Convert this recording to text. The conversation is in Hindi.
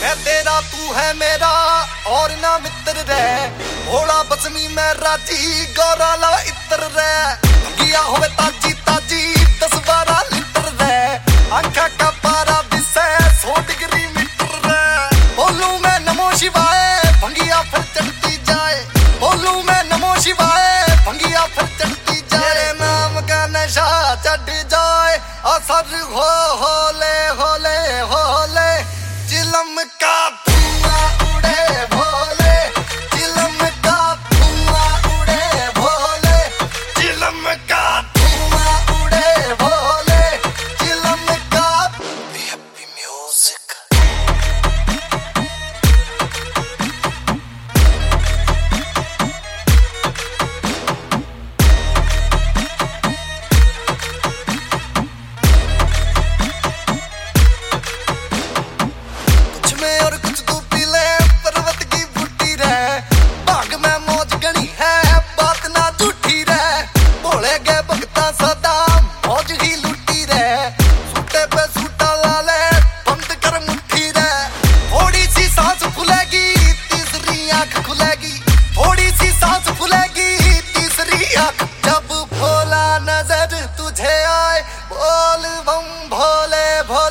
है तेरा तू है मेरा और ना मित्र रे, भोला बसमी में राजी गौरा ला इत्र रे, गिया होवे ताजी ताजी 10-12 लीटर रे, आंखा का पारा दिसे 100 डिग्री मीटर रे, बोलूं मैं नमो शिवाय भंगिया फिर चढ़ती जाए, बोलूं मैं नमो शिवाय भंगिया फिर चढ़ती जाए, तेरे नाम का नशा चढ़ जाए असर हो होले होले होले, चिलम का धुआं उड़े भोले, चिलम का धुआं उड़े भोले, चिलम का धुआं उड़े भोले, चिलम का हैप्पी म्यूजिक। और कुछ तू पी ले पर्वत की बूटी रे, भाग में मौज गणी है बात ना झूठी रे, भोले गए भगता सदा मौज ही लूटी रे, सूटे पे सूटा ला ले बंद कर मुट्ठी रे, थोड़ी सी सांस फूलेगी तीसरी आंख खुलेगी, थोड़ी सी सांस फूलेगी तीसरी आंख, जब भोला नजर तुझे आए बोल बम भोले भोले।